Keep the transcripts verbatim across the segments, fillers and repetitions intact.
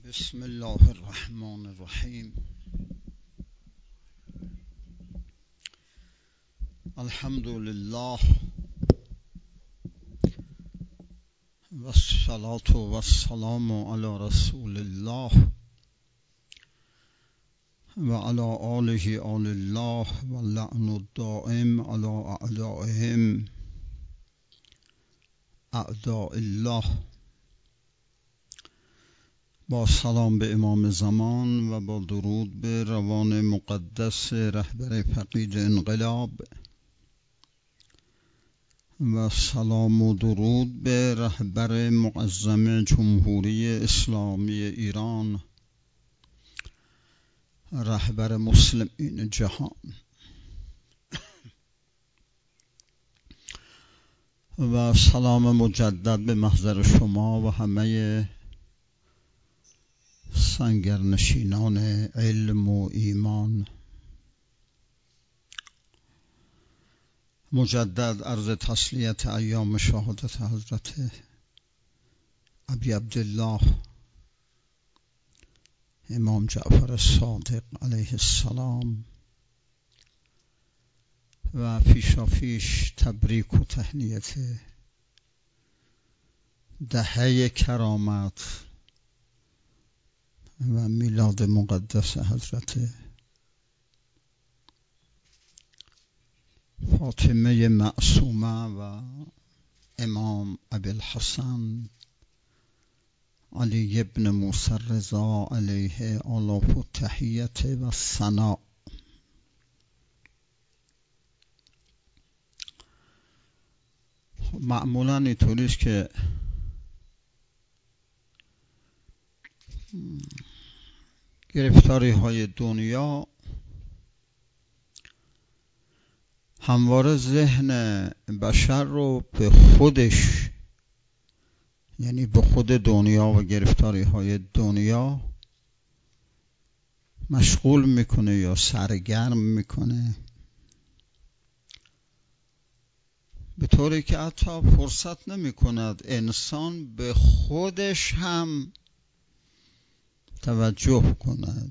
بسم الله الرحمن الرحیم. الحمد لله و الصلاة و السلام علی رسول الله و علی آله آل الله و لعن الدائم علی اعدائهم اعداء الله. با سلام به امام زمان و با درود به روان مقدس رهبر فقید انقلاب و سلام و درود به رهبر معظم جمهوری اسلامی ایران، رهبر مسلمین جهان، و سلام مجدد به محضر شما و همه سنگرنشینان علم و ایمان. مجدد عرض تسلیت ایام شهادت حضرت ابی عبدالله امام جعفر صادق علیه السلام و پیشاپیش تبریک و تهنیت دهه کرامت و میلاد مقدس حضرت فاطمه معصومه و امام ابوالحسن علی ابن موسی رضا علیه آلاف التحیت و ثنا. معمولا اینطوریست که گرفتاری های دنیا همواره ذهن بشر رو به خودش، یعنی به خود دنیا و گرفتاری های دنیا مشغول میکنه یا سرگرم میکنه، به طوری که حتی فرصت نمیکند انسان به خودش هم توجه کند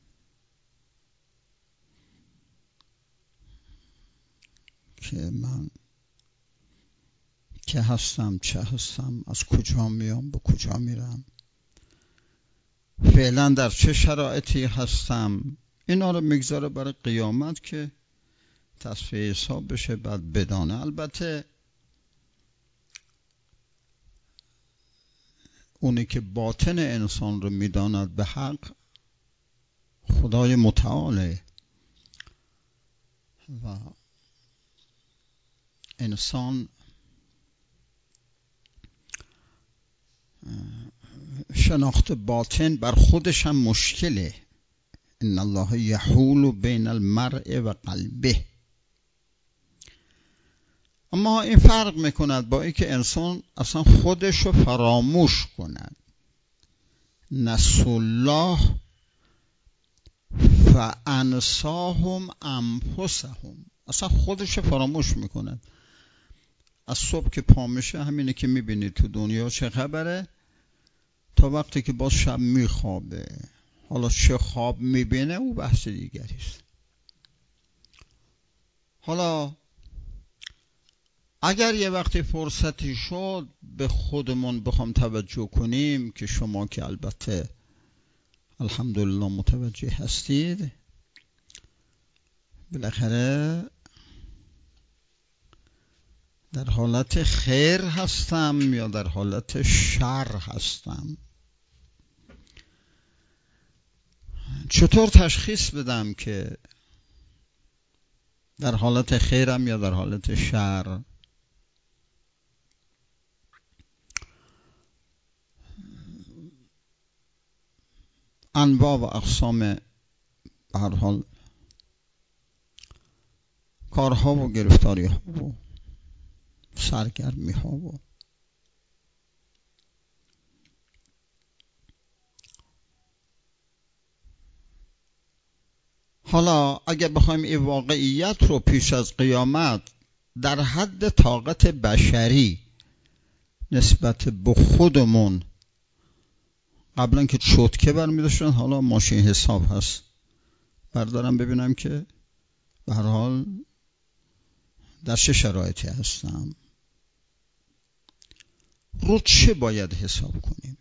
که من که هستم، چه هستم، از کجا میام، به کجا میرم، فعلا در چه شرایطی هستم. اینا رو میگذاره برای قیامت که تصفیه حساب بشه، بعد بدانه. البته اونی که باطن انسان رو میداند به حق خدای متعاله و انسان شناخت باطن بر خودش هم مشکله. ان الله یحول بین المرء و قلبه. اما این فرق میکند با اینکه انسان اصلا خودش رو فراموش کند. نسوا الله فانساهم انفسهم. اصلا خودش رو فراموش میکند. از صبح که پا میشه همینه که میبینید تو دنیا چه خبره تا وقتی که باز شب میخوابه. حالا چه خواب میبینه او بحث دیگریست. حالا اگر یه وقتی فرصتی شد به خودمون بخوام توجه کنیم، که شما که البته الحمدلله متوجه هستید، بالاخره در حالت خیر هستم یا در حالت شر هستم. چطور تشخیص بدم که در حالت خیرم یا در حالت شر؟ انواع و اقسام به هر حال کارها و گرفتاری ها و سرگرمی ها و حالا اگر بخوایم این واقعیت رو پیش از قیامت در حد طاقت بشری نسبت به خودمون قبلا که چوتکه برمی داشتن، حالا ماشین حساب هست. بردارم ببینم که به هر حال در چه شرایطی هستم، رو چه باید حساب کنیم.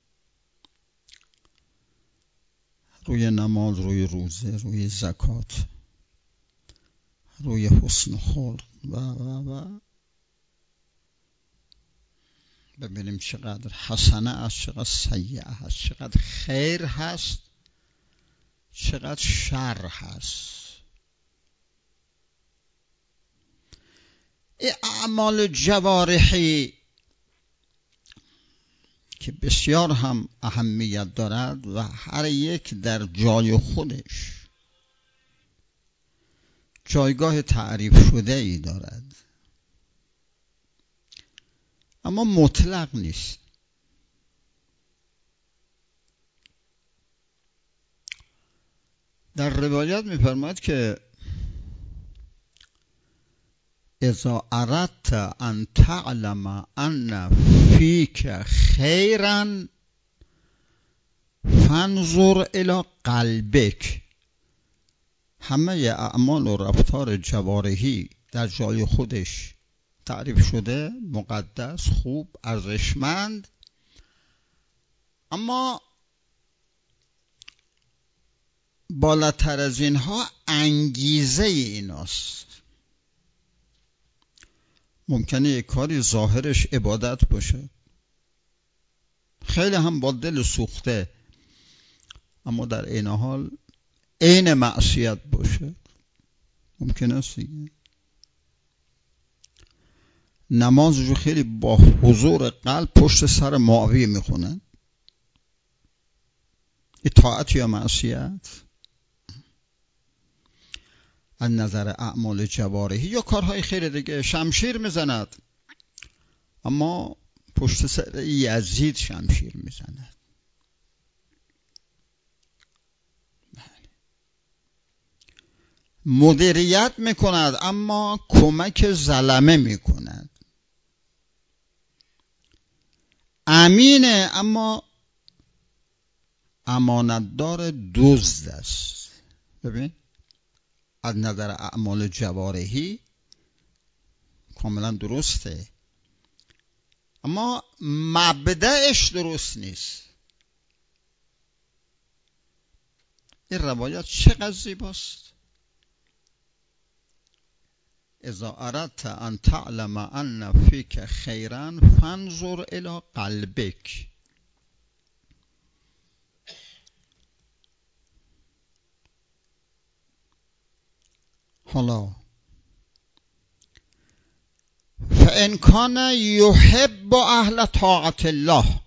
روی نماز، روی روزه، روی زکات، روی حسن خلق و و و ببینیم چقدر حسنه است، چقدر سیئه هست، چقدر خیر هست، چقدر شر هست. این اعمال جوارحی که بسیار هم اهمیت دارد و هر یک در جای خودش جایگاه تعریف شده ای دارد، اما مطلق نیست. در روایت می‌فرماید که اذا اردت ان تعلم ان فیک خیرا فانظر الی قلبک. همه اعمال و رفتار جوارحی در جای خودش تعریف شده، مقدس، خوب، ارزشمند، اما بالاتر از اینها انگیزه ایناست. ممکنه یک کاری ظاهرش عبادت باشه، خیلی هم با دل سوخته، اما در عین حال عین معصیت باشه. ممکنه است دیگه. نمازشو خیلی با حضور قلب پشت سر معاویه میخونن، اطاعت یا معصیت؟ از نظر اعمال جوارحی یا کارهای خیر دیگه شمشیر میزند، اما پشت سر یزید شمشیر میزند. مدیریت میکند اما کمک ظلمه میکند. امینه اما امانتدار دزد است. ببین، از نظر اعمال جوارحی کاملا درسته، اما مبدأش درست نیست. این روایت چقدر زیباست. اذا اردت ان تعلم ان فیک خیرا فانظر الی قلبک. حالا فان کان یحب اهل طاعت الله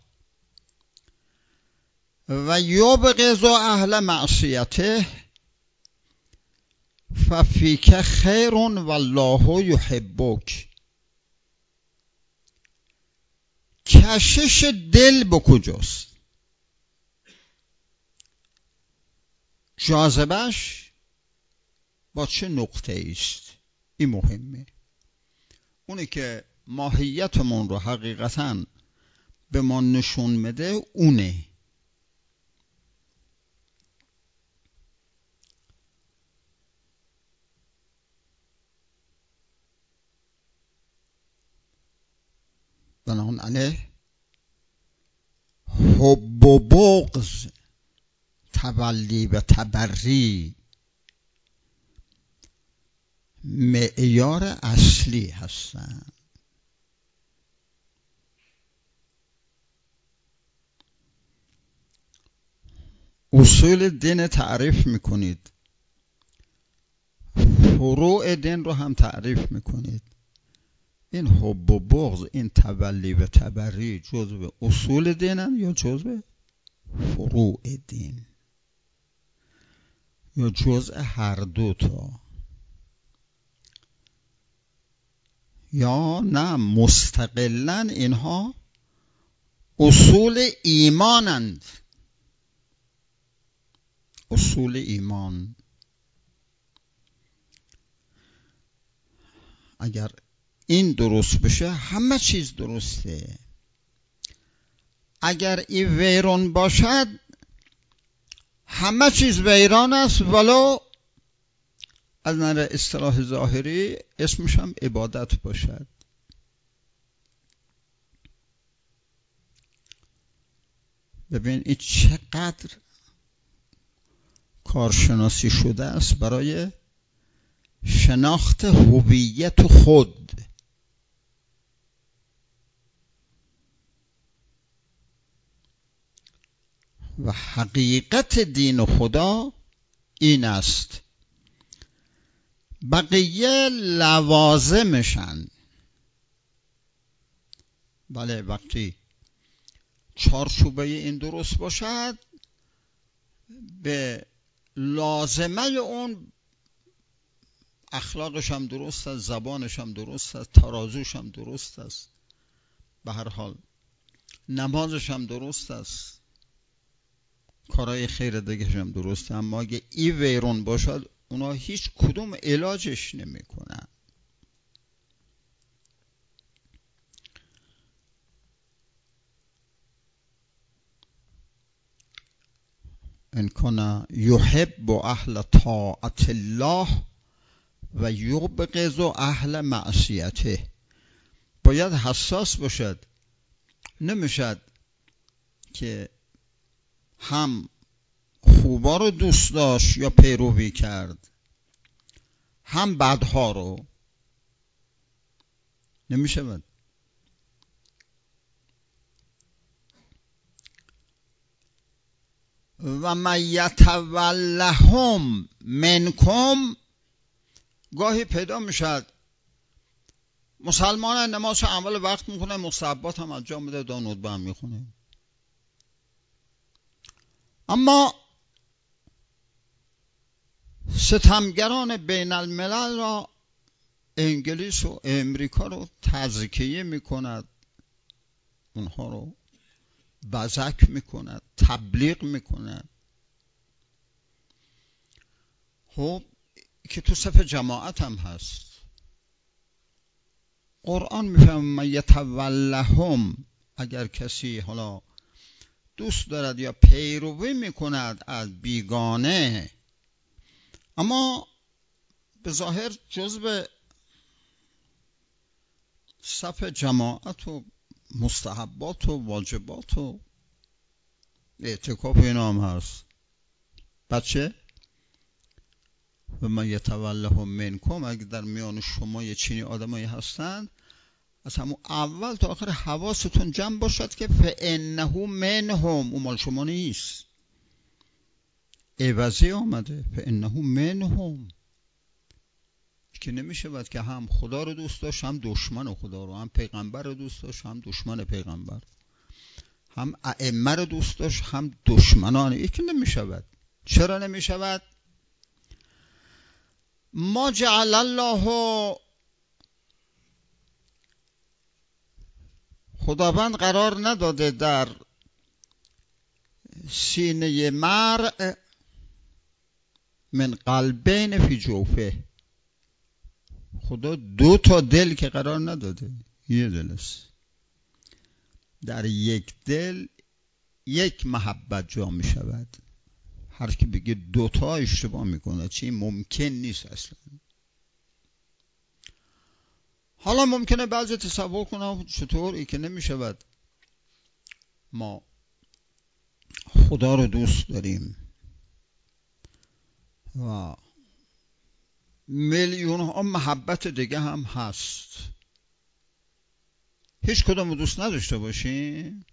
و یبغض اهل معصیته ففیک خیر والله یحبک. کشش دل به کجاست؟ جاذبه‌اش با چه نقطه است؟ این مهمه. اونی که ماهیتمون رو حقیقتاً به ما نشون میده اونه. بناهن علیه حب و بغض، تولی و تبری معیار اصلی هستند. اصول دین تعریف میکنید، فروع دین رو هم تعریف میکنید. این حب و بغض، این تولی و تبری جزء اصول دینن یا جزء فروع دین یا جزء هر دو تا، یا نه مستقلاً اینها اصول ایمانند. اصول ایمان اگر این درست بشه همه چیز درسته. اگر این ویران باشد همه چیز ویران است، ولو از نظر اصطلاح ظاهری اسمش هم عبادت باشد. ببین این چقدر کارشناسی شده است برای شناخت هویت خود. و حقیقت دین خدا این است، بقیه لوازمشن. بله، وقتی چارچوبه این درست باشد، به لازمه اون اخلاقش هم درست است، زبانش هم درست است، ترازوش هم درست است، به هر حال نمازش هم درست است، کارهای خیر دیگه هم درسته. اما اگه ای ویرون باشد اونا هیچ کدوم علاجش نمی کنن. ان کان یحب اهل طاعت الله و یبغض اهل معصیته. باید حساس باشد. نمیشد که هم خوبا رو دوست داشت یا پیروی کرد، هم بدها رو. نمیشود. و من یتولهم منکم. گاهی پیدا میشد مسلمان نماز اول وقت میخونه، مصحبات هم انجام میده، دانود هم میخونه، اما ستمگران بین الملل را، انگلیس و امریکا رو تزکیه میکند، اونها رو بزک میکند، تبلیغ میکند. خب که تو صف جماعت هم هست. قرآن میفهمه من یتولهم، اگر کسی حالا دوست دارد یا پیروی میکند از بیگانه، اما به ظاهر جزو صف جماعت و مستحبات و واجبات و اعتکاف اینا هم هست، بچه و من یتولهم منکم، اگه در میان شما یه چنین آدمایی هستند، از همون اول تا آخر حواستون جمع باشد که فانه منهم، اون مال شما نیست، عوضی آمده فانه منهم. که نمیشه باید که هم خدا رو دوست داشت هم دشمن خدا رو، هم پیغمبر رو دوست داشت هم دشمن پیغمبر، هم ائمه رو دوست داشت هم دشمنان. این که نمیشود. چرا نمیشود؟ ما جعل الله، خداوند قرار نداده در سینه مرء من قلبین فی جوفه. خدا دو تا دل که قرار نداده، یه دل است. در یک دل یک محبت جا می شود. هر کی بگه دوتا اشتباه میکنه، چی ممکن نیست اصلا. حالا ممکنه بعضی تصور کنم چطور ای که نمی شود ما خدا رو دوست داریم و میلیون ها محبت دیگه هم هست، هیچ کدوم رو دوست نداشته باشیم؟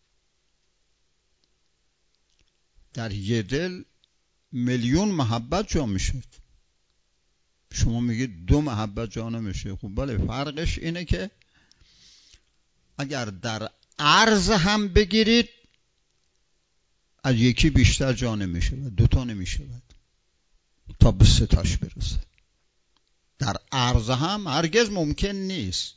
در یه دل میلیون محبت جا میشد. شما میگید دو محبت جا نمیشه. خب بله، فرقش اینه که اگر در عرض هم بگیرید از یکی بیشتر جا نمیشه و دوتا نمیشه تا به سه تاش برسه. در عرض هم هرگز ممکن نیست،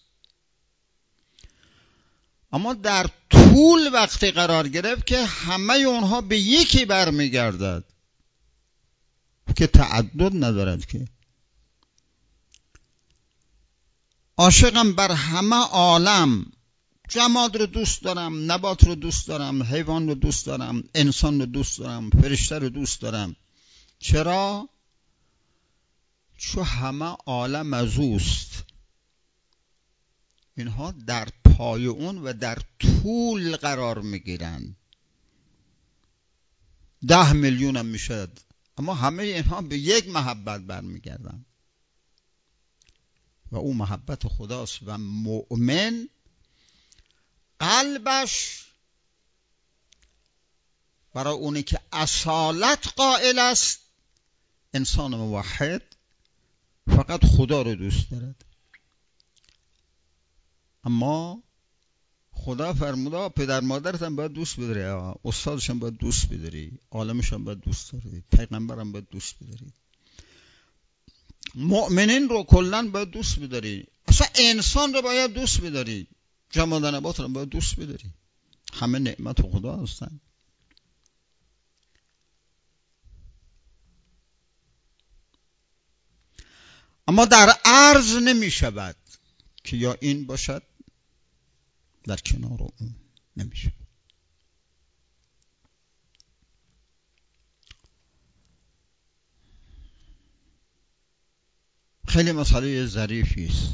اما در طول وقتی قرار گرفت که همه اونها به یکی برمیگردد که تعدد ندارد. که عاشقم بر همه عالم جماد رو دوست دارم، نبات رو دوست دارم، حیوان رو دوست دارم، انسان رو دوست دارم، فرشته رو دوست دارم. چرا؟ چون همه عالم از اوست. اینها در پای اون و در طول قرار میگیرن. ده میلیون هم میشد، اما همه اینها به یک محبت برمیگردن و او محبت خداست. و مؤمن قلبش برای اونی که اصالت قائل است، انسان موحد فقط خدا رو دوست دارد. اما خدا فرموده پدر مادرت هم باید دوست بداری، استادش هم باید دوست بداری، عالمش هم باید دوست داری، پیغمبر هم باید دوست بداری، مؤمنین رو کلن باید دوست بداری، اصلا انسان رو باید دوست بداری، جماد و نبات رو باید دوست بداری. همه نعمت خدا هستن. اما در عرض نمی شود که یا این باشد در کنار اون نمی شود. خیلی مسئله ظریفی است.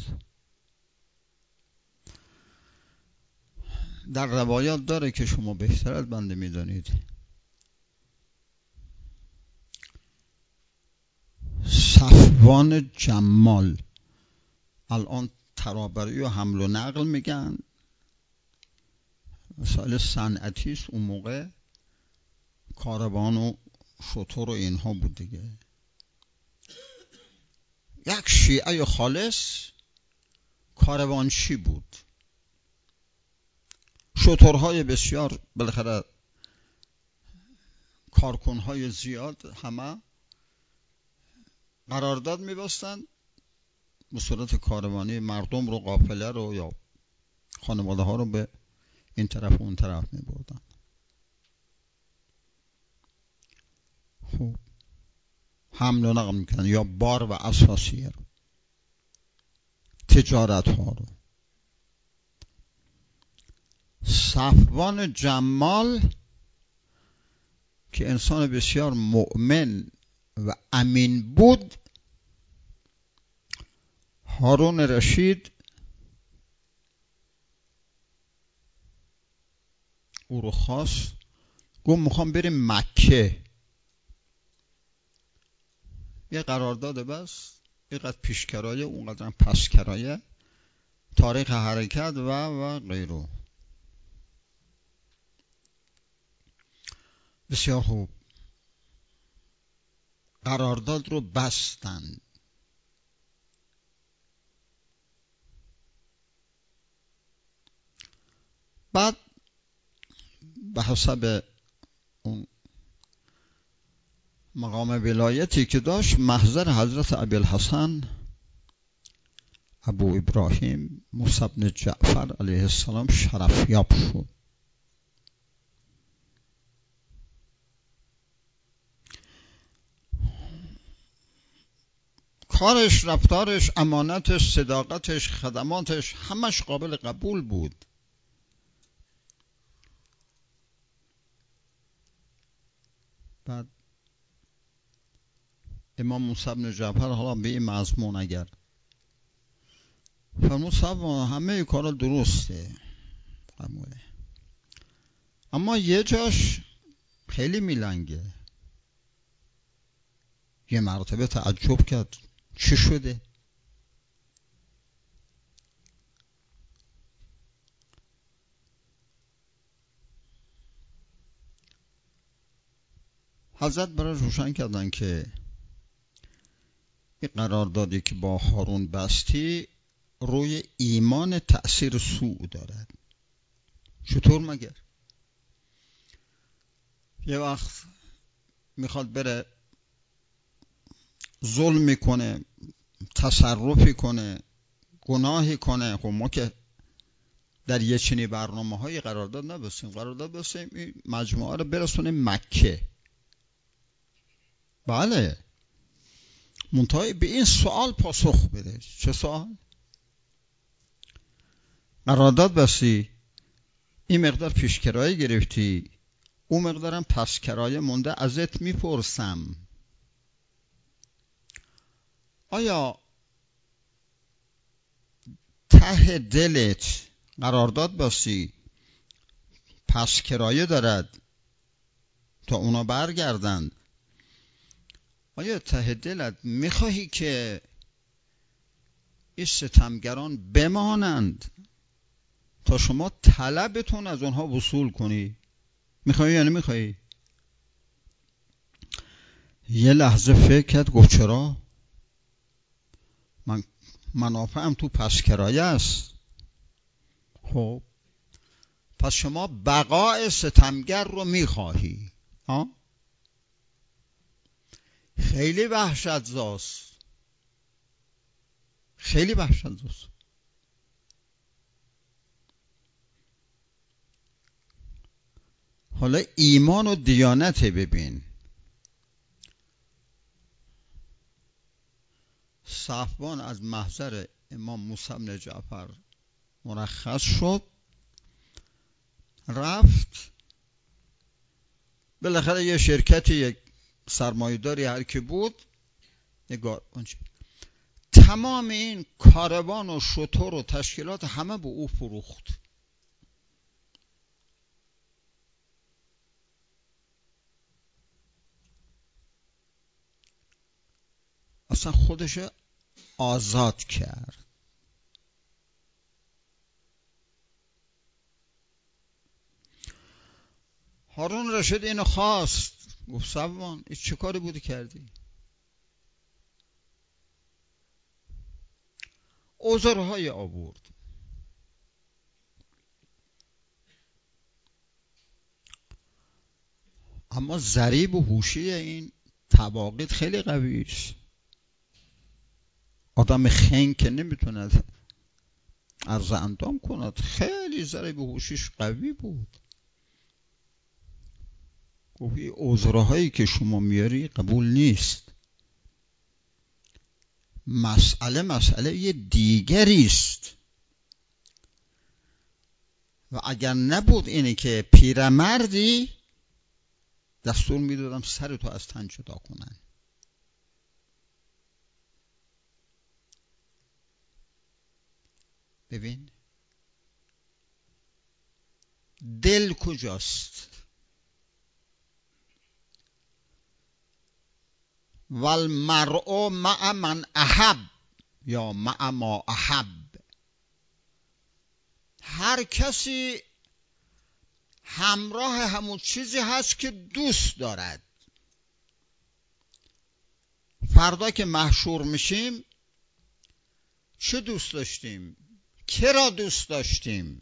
در روایات داره که شما بهتر از بنده میدانید. صفوان جمال، الان ترابری و حمل و نقل میگن، مسائل صنعتی است. اون موقع کاروان و شتر و اینها بود دیگه. یک شیعه خالص کاروانچی بود، شترهای بسیار، بالاخره کارکنهای زیاد، همه قرارداد می‌بستند به صورت کاروانی، مردم رو، قافله رو یا خانواده ها رو به این طرف و اون طرف می‌بردن. خب حمل و نقل می‌کردن یا بار و اساسیه رو، تجارت ها رو. صفوان جمال که انسان بسیار مؤمن و امین بود، هارون رشید او رو خواست، گفت میخوام بریم مکه، یه قرارداد بس، اینقدر پیش کرایه، اونقدر پس کرایه، تاریخ حرکت و و غیره. بسیار خوب، قرارداد رو بستن. بعد به حسب اون مقام ولایتی که داشت، محضر حضرت ابوالحسن ابو ابراهیم موسی بن جعفر علیه السلام شرفیاب شد. کارش، رفتارش، امانتش، صداقتش، خدماتش همش قابل قبول بود. بعد امام موسی بن جعفر حالا به این مضمون اگر فرمود صاحب همه کارا درسته قبوله، اما یه جاش خیلی میلنگه. یه مرتبه تعجب کرد چی شده؟ حضرت برای روشن کردن که این قراردادی که با هارون بستی روی ایمان تأثیر سوء دارد. چطور مگر؟ یه وقت میخواد بره ظلم میکنه، تصرفی کنه، گناهی کنه، خب ما که در یه چنین برنامه های قرارداد نبستیم، قرارداد بستیم این مجموعه رو برسونیم مکه. بله، منتهای به این سوال پاسخ بده. چه سوال؟ قرارداد بستی این مقدار پیش کرایه گرفتی، اون مقدارم پس کرایه مونده، ازت میپرسم آیا ته دلت قرارداد باسی پس کرایه دارد تا اونا برگردند؟ آیا ته دلت میخواهی که این ستمگران بمانند تا شما طلبتون از اونها وصول کنی؟ میخوایی یا نمیخوایی؟ یه لحظه فکر کرد، گفت چرا؟ من منافعم تو پس کرایه است. خب پس شما بقای ستمگر رو میخواهی؟ ها؟ خیلی وحشت زاست، خیلی وحشت زاست. حالا ایمان و دیانت ببین. صفوان از محضر امام موسی بن جعفر مرخص شد، رفت بالاخره یه شرکتی، یک سرمایه‌داری هر کی بود، نگاه تمام این کاروان و شتر و تشکیلات همه به او فروخت. اصلا خودش آزاد کرد. هارون رشید اینو خواست، گفت صفوان این چه کاری بودی کردی؟ عذرهای آورد. اما ضریب و هوشی این تواقیت خیلی قوی است. آدم خنگ که نمیتونه عرض اندام کند، خیلی ضریب و هوشیش قوی بود. گفت این عذرهایی که شما میاری قبول نیست، مسئله مسئله یه دیگری است و اگر نبود اینه که پیرمردی، دستور میدادم سر تو از تن جدا کنن. ببین دل کجاست؟ والمرء مع من احب یا مع ما احب. هر کسی همراه همون چیزی هست که دوست دارد. فردا که محشور میشیم چه دوست داشتیم؟ که را دوست داشتیم؟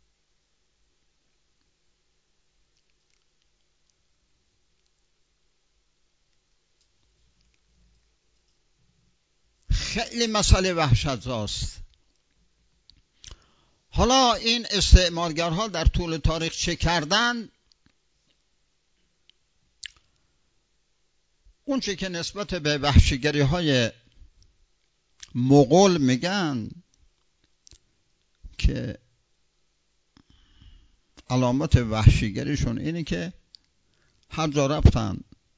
خیلی مسئله وحشتزاست. حالا این استعمارگرها در طول تاریخ چه کردن؟ اون چه که نسبت به وحشیگری های مغول میگن که علامت وحشیگریشون اینه که هر جا رفتن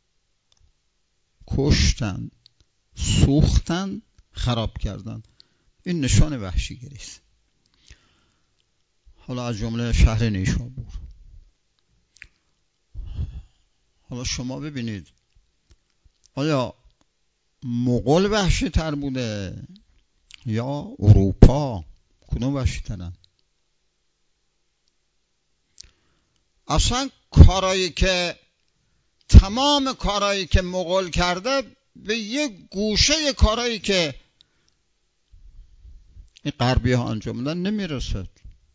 کشتن، سوختن، خراب کردن. این نشان وحشیگری است. حالا از جمله شهر نیشابور. حالا شما ببینید آیا مغول وحشی تر بوده یا اروپا؟ کدوم وحشی ترن؟ اصلا کارایی که تمام کارایی که مغول کرده به یک گوشه کارایی که این غربی ها انجام میدن نمیرسد.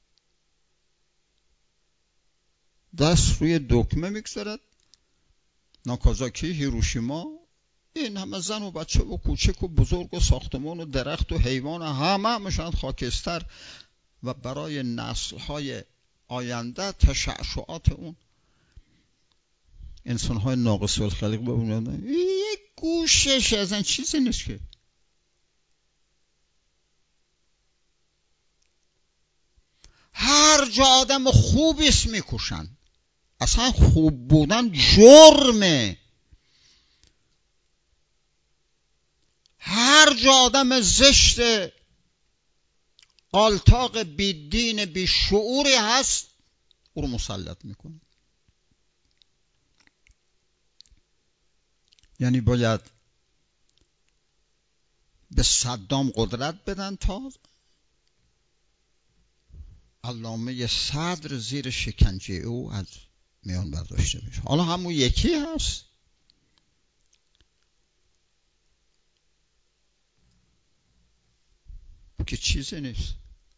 دست روی دکمه میگذارد. ناکازاکی، هیروشیما، این همه زن و بچه و کوچک و بزرگ و ساختمان و درخت و حیوان همه همشان خاکستر و برای نسل‌های آینده تشعشعات اون انسان‌های ناقص الخلق ببینن. یک گوشش از این چیزی نیست که. هر هر جا آدم خوبیست میکشن. اصلا خوب بودن جرمه. هر جا آدم زشت قالتاق بی دین بی شعوری هست او رو مسلط میکنه. یعنی باید به صدام قدرت بدن تا علامه صدر زیر شکنجه او از میان برداشته بشه. حالا همون یکی هست که چیزی نیست.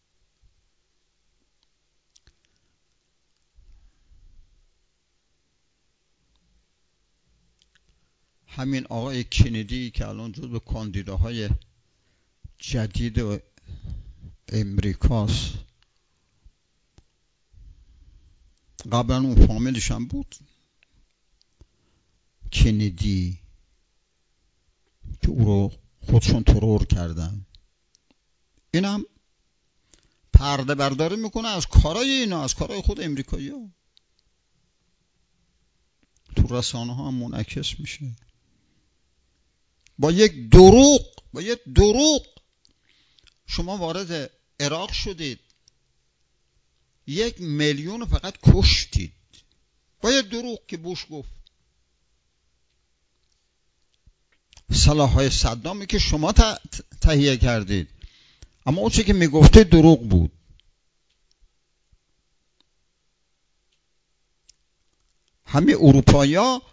همین آقای کندی که الان جزو کاندیداهای جدید امریکاست، قبلا اون فامیلش هم بود کندی که او رو خودشون ترور کردن. این هم پرده برداری میکنه از کارای اینا، از کارای خود امریکایی ها. تو رسانه ها هم منعکس میشه. با یک دروغ با یک دروغ شما وارد عراق شدید، یک میلیون فقط کشتید با یک دروغ که بوش گفت. سلاح‌های صدامی که شما تهیه کردید، اما اون چی که میگفته دروغ بود. همه اروپایی‌ها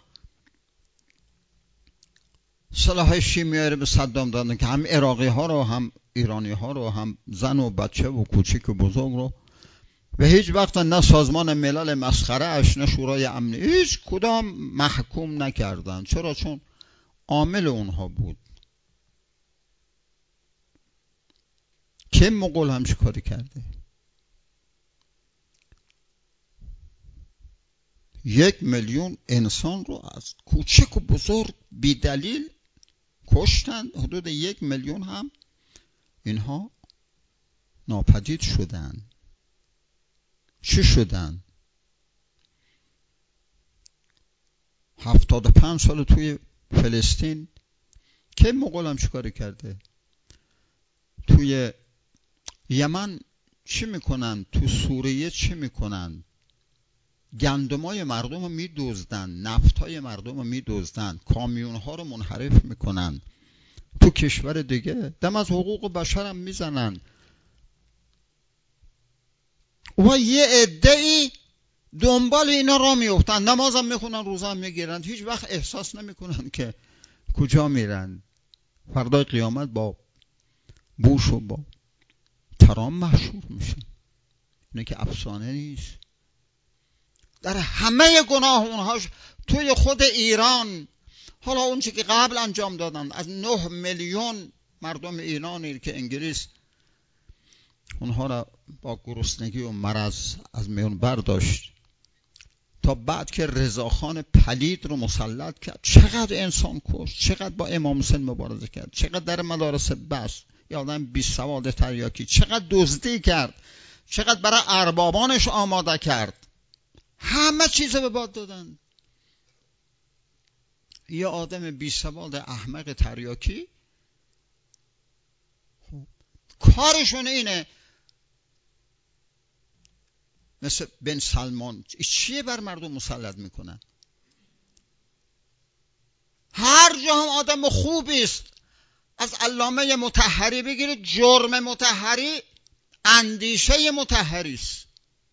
سلاح‌های شیمیایی رو به صدام دادن که هم عراقی ها رو، هم ایرانی ها رو، هم زن و بچه و کوچیک و بزرگ رو. و هیچ وقت نه سازمان ملل مسخره اش نه شورای امنی هیچ کدام محکوم نکردن. چرا؟ چون عامل اونها بود. که مغول هم چه کاری کرده؟ یک میلیون انسان رو از کوچک و بزرگ بی دلیل کشتن. حدود یک میلیون هم اینها ناپدید شدن. چی شدن؟ هفتاد و پنج سال توی فلسطین که مغول هم چیکار کرده؟ توی یمن چی میکنن؟ تو سوریه چی میکنن؟ گندمای مردم رو میدزدن، نفتای مردم رو میدزدن، کامیون ها رو منحرف میکنن. تو کشور دیگه دم از حقوق بشر هم میزنن. و یه عده‌ای دنبال اینا را میفتن، نماز هم میخونن، روزه هم میگیرن، هیچ وقت احساس نمیکنن که کجا میرن. فردای قیامت با بوش و با ترام محشور میشن. اینه که افسانه نیست. در همه گناه اونهاش توی خود ایران. حالا اون چی که قبل انجام دادن، از نه میلیون مردم ایرانی که انگلیس اونها را با گرسنگی و مرض از میون برداشت، تا بعد که رضاخان پلید رو مسلط کرد، چقدر انسان کشت، چقدر با امام حسین مبارزه کرد، چقدر در مدارس بس یادم بی سواد تریاکی چقدر دزدی کرد، چقدر برای اربابانش آماده کرد. همه چیز به باد دادن. یه آدم بی سواد احمق تریاکی کارشون اینه، مثل بن سلمان چیه بر مردم مسلط میکنن. هر جا هم آدم خوبی است، از علامه مطهری بگیرید، جرم مطهری اندیشه مطهری است.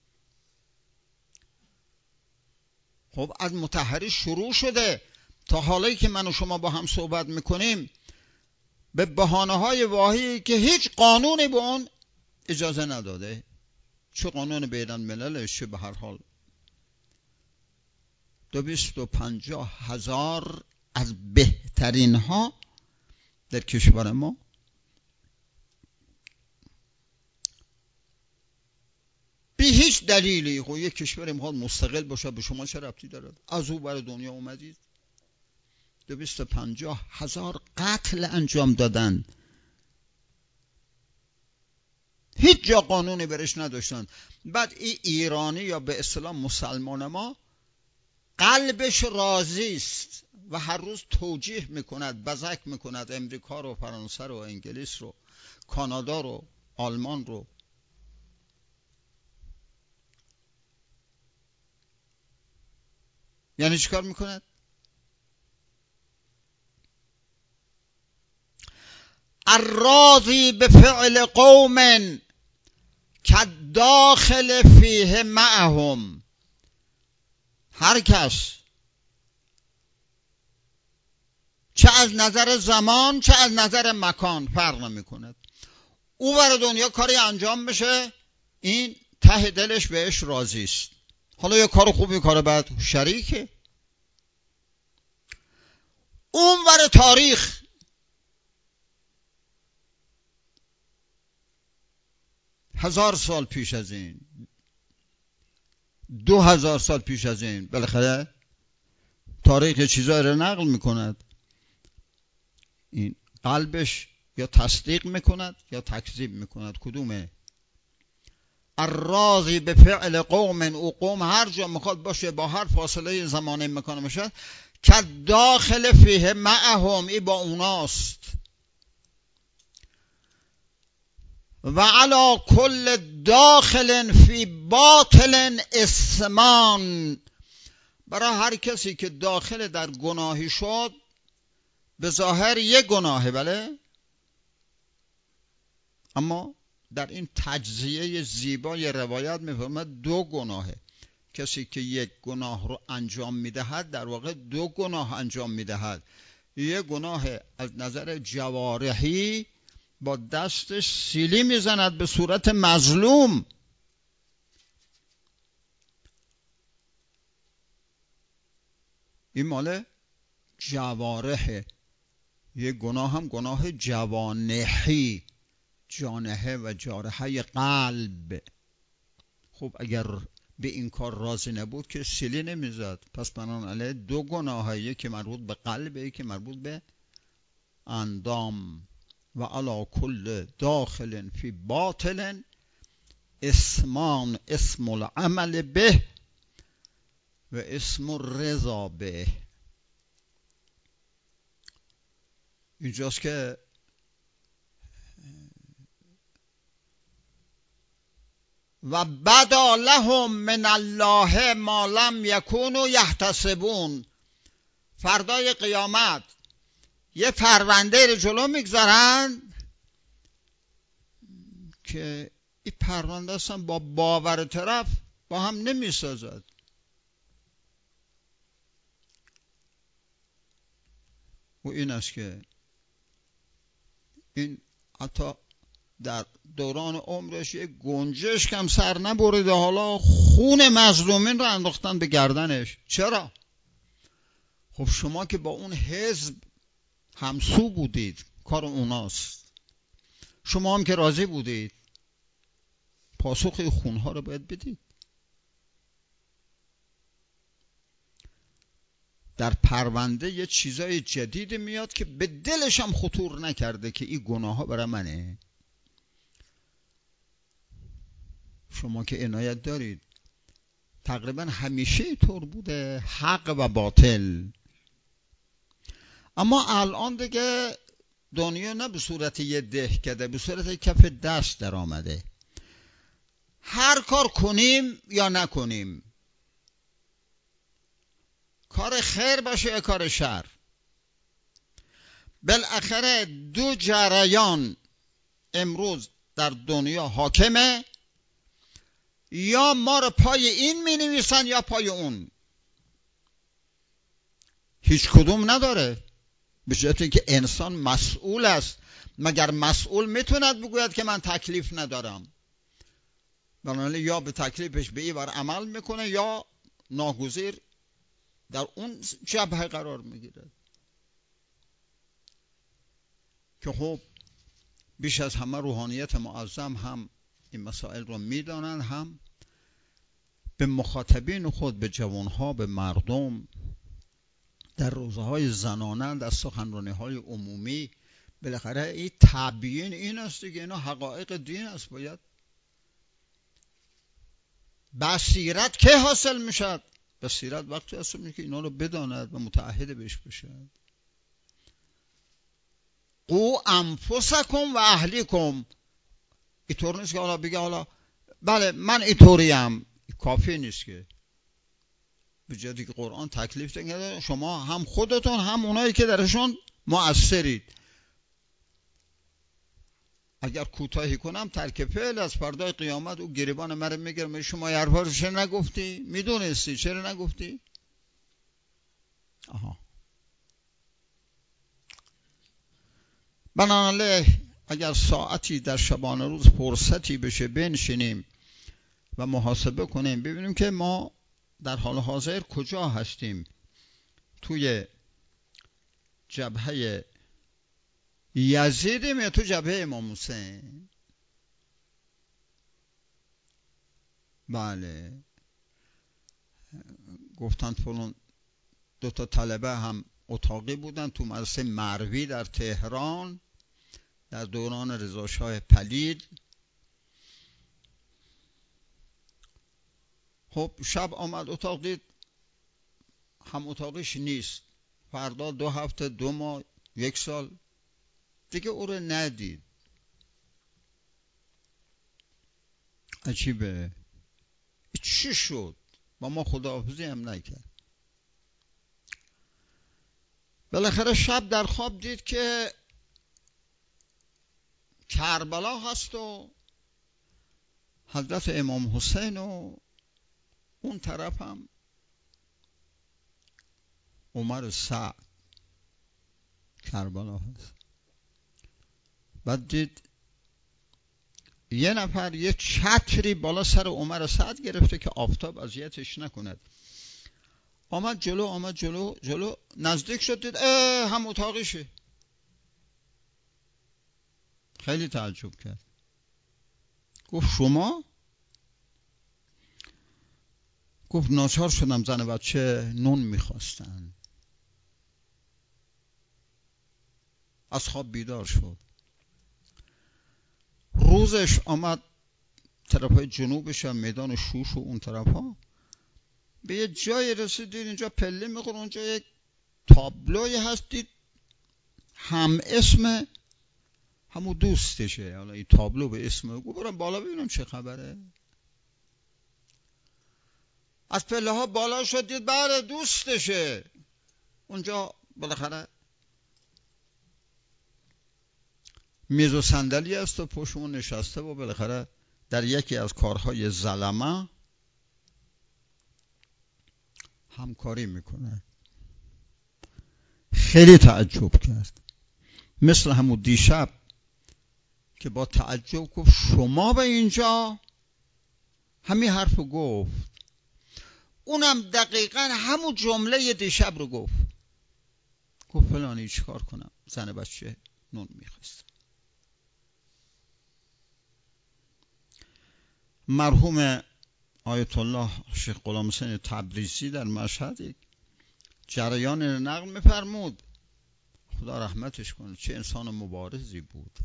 خب از مطهری شروع شده تا حالی که من و شما با هم صحبت میکنیم، به بهانه‌های واهی که هیچ قانونی به اون اجازه نداده، چه قانون بین المللش، چه به هر حال دویست و پنجاه هزار از بهترین ها در کشور ما بی هیچ دلیلی، خب یک کشور میخواد مستقل باشه، به شما چه ربطی داره؟ از او برای دنیا اومدید. دویست و پنجاه هزار قتل انجام دادن. هیچ جا قانونی برش نداشتن. بعد این ایرانی یا به اصطلاح مسلمان ما قلبش راضی است و هر روز توجیه میکند، بزک میکند امریکا رو، فرانسه رو، انگلیس رو، کانادا رو، آلمان رو. یعنی چیکار میکند؟ الراضی به فعل قوم کالداخل فیه معهم. هر کس چه از نظر زمان چه از نظر مکان فرق نمی کند، او برای دنیا کاری انجام بشه این ته دلش بهش راضی است. حالا یه کار خوبی کار بد شریکه. اون برای تاریخ هزار سال پیش از این، دو هزار سال پیش از این، بالاخره تاریخ چیزایی رو نقل میکند. این قلبش یا تصدیق میکند یا تکذیب میکند. کدومه؟ الراضی به فعل قوم، او قوم هر جا میخواد باشه با هر فاصله زمانه مکان باشه که داخل فیه معهم، ای با اوناست. و علی کل داخل فی باطل اسمان، برای هر کسی که داخل در گناهی شد به ظاهر یک گناهه، بله، اما در این تجزیه زیبای روایت میفرماید دو گناهه. کسی که یک گناه رو انجام میدهد در واقع دو گناه انجام میدهد. یک گناه از نظر جوارحی با دستش سیلی میزند به صورت مظلوم، این مال جوارحه. یک گناه هم گناه جوانحی، جانحه و جارحه قلب. خب اگر به این کار راضی نبود که سیلی نمیزد. پس بنابراین دو گناه، یکی مربوط به قلب یکی مربوط به اندام. و علی کل داخل فی باطل اسمان، اسم العمل به و اسم الرضا به. اینجاست که و بدا لهم من الله ما لم یکونوا یحتسبون. فردای قیامت یه پرونده رو جلو میگذارن که این پرونده اصلا با باور طرف با هم نمیسازد. و این است که این حتی در دوران عمرش یک گنجشک هم سر نبریده، حالا خون مظلومین رو انداختن به گردنش. چرا؟ خب شما که با اون حزب همسو بودید، کار اوناست. شما هم که راضی بودید، پاسخ خونها رو باید بدید. در پرونده یه چیزای جدید میاد که به دلش هم خطور نکرده که این گناه ها برای منه. شما که عنایت دارید، تقریبا همیشه اینطور بوده، حق و باطل. اما الان دیگه دنیا نه به صورت یه دهکده، به صورت کف دست در آمده. هر کار کنیم یا نکنیم، کار خیر باشه یا کار شر، بالاخره دو جریان امروز در دنیا حاکمه، یا ما رو پای این می نویسن یا پای اون. هیچ کدوم نداره. به جهت که انسان مسئول است. مگر مسئول میتوند بگوید که من تکلیف ندارم؟ بنابراین یا به تکلیفش به این ور عمل میکنه یا ناگزیر در اون جبهه قرار میگیره. که خب بیش از همه روحانیت معظم هم این مسائل رو میدانند، هم به مخاطبین خود، به جوانها، به مردم در روزهای زنانه، در سخنرانی‌های عمومی، بالاخره این تبیین این است که اینا حقایق دین است، باید بصیرت که حاصل میشد؟ بصیرت وقتی حاصل میشه که اینا رو بداند و متعهد بهش بشه. قو انفسکم و اهلیکم. اینطور نیست که حالا بگه حالا بله من اینطوریم، کافی نیست که. به جدی که قرآن تکلیف داده شما هم خودتون هم اونایی که درشون مؤثرید. اگر کوتاهی کنم ترک فعل از فردای قیامت او گریبان مرا میگیره، شما یه حرفا رو چرا نگفتی؟ میدونستی چرا نگفتی؟ آها. بنابراین اگر ساعتی در شبانه روز فرصتی بشه بنشینیم و محاسبه کنیم ببینیم که ما در حال حاضر کجا هستیم، توی جبهه یزیدیم یا تو جبهه امام حسین؟ بله گفتن فلان دو تا طلبه هم اتاقی بودن تو مدرسه مروی در تهران در دوران رضاشاه پلید. خب شب آمد اتاق دید هم اتاقش نیست، فردا دو هفته دو ماه یک سال دیگه او رو ندید. عجیبه چی شد؟ با ما خداحافظی هم نکرد. بالاخره شب در خواب دید که کربلا هست و حضرت امام حسین و اون طرف هم عمر سعد کربلا هست. بعد دید یه نفر یه چتری بالا سر عمر سعد گرفته که آفتاب اذیتش نکند. آمد جلو آمد جلو جلو نزدیک شد دید اه هم اتاقیشه. خیلی تعجب کرد. گفت شما؟ گفت ناچار شدم، زن بچه نون میخواستن. از خواب بیدار شد. روزش آمد طرف های جنوبش هم میدان شوش و اون طرف ها به یه جای رسید دید اینجا پله میخوره اونجا یک تابلوی هست، دید هم اسم همون دوستشه. حالا این تابلو به اسم گفت برم بالا ببینم چه خبره. از پله ها بالا شد دید بله دوستشه. اونجا بالاخره میز و صندلی است و پشت اون نشسته و بالاخره در یکی از کارهای ظلمه همکاری میکنه. خیلی تعجب کرد، مثل همون دیشب که با تعجب گفت شما به اینجا؟ همین حرف گفت. اونم دقیقا همون جمله دیشب رو گفت. گفت فلانی چیکار کنم؟ زن بچه نون میخواست. مرحوم آیت الله شیخ غلام حسین تبریزی در مشهد یک جریان نقل میفرمود، خدا رحمتش کنه، چه انسان مبارزی بود.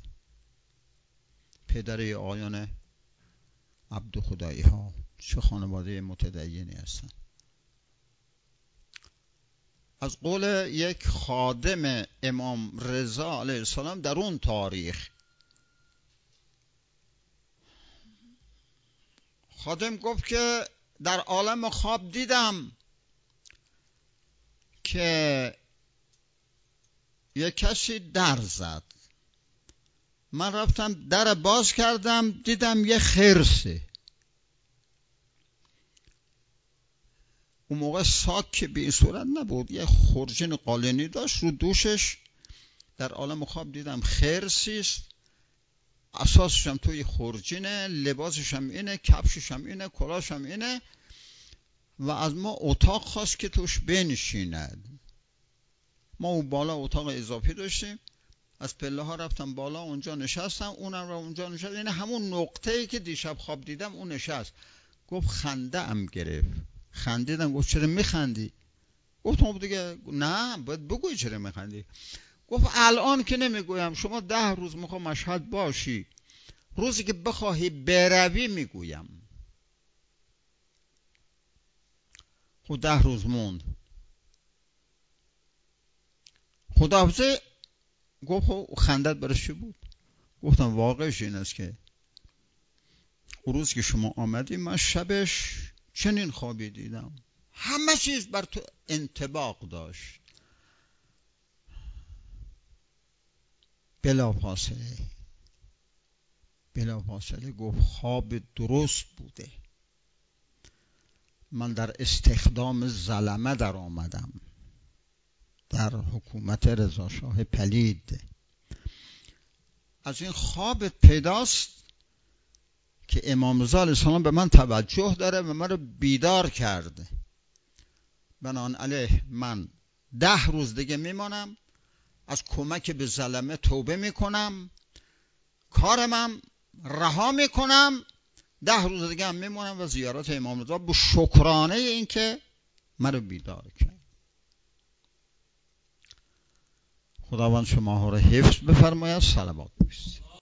پدر آیان عبد خدایی ها، چه خانواده متدینی هستن. از قول یک خادم امام رضا علیه السلام در اون تاریخ، خادم گفت که در عالم خواب دیدم که یک کسی در زد، من رفتم در باز کردم دیدم یه خرسه. اون موقع ساک به این صورت نبود، یه خورجین قالینی داشت رو دوشش. در عالم خواب دیدم خرسیست، اساسش هم توی خورجینه، لباسش هم اینه، کفشش هم اینه، کلاش هم اینه و از ما اتاق خواست که توش بنشیند. ما اون بالا اتاق اضافی داشتیم، از پله ها رفتم بالا اونجا نشستم، اونم را اونجا نشست، یعنی همون نقطه‌ای که دیشب خواب دیدم اون نشست. گفت خنده ام گرفت، خندیدم. گفت چرا میخندی؟ گفتم دیگه نه باید بگوی چرا میخندی. گفت الان که نمیگویم، شما ده روز میخوام مشهد باشی، روزی که بخواهی بروی میگویم. خود ده روز موند. خداحافظی گفت خندت برش چی بود؟ گفتم واقعش این است که اون روز که شما آمدی من شبش چنین خوابی دیدم، همه چیز بر تو انطباق داشت. بلا فاصله بلا فاصله گفت خواب درست بوده. من در استخدام ظلمه در آمدم، در حکومت رضاشاه پلید. از این خواب پیداست که امام رضا علیه السلام به من توجه داره و من رو بیدار کرده. بنابراین من ده روز دیگه میمانم، از کمک به ظلمه توبه میکنم، کارمم رها میکنم، ده روز دیگه هم میمونم و زیارت امام رضا به شکرانه این که من رو بیدار کرد. خداوند شما ها رو حفظ بفرماید. صلوات.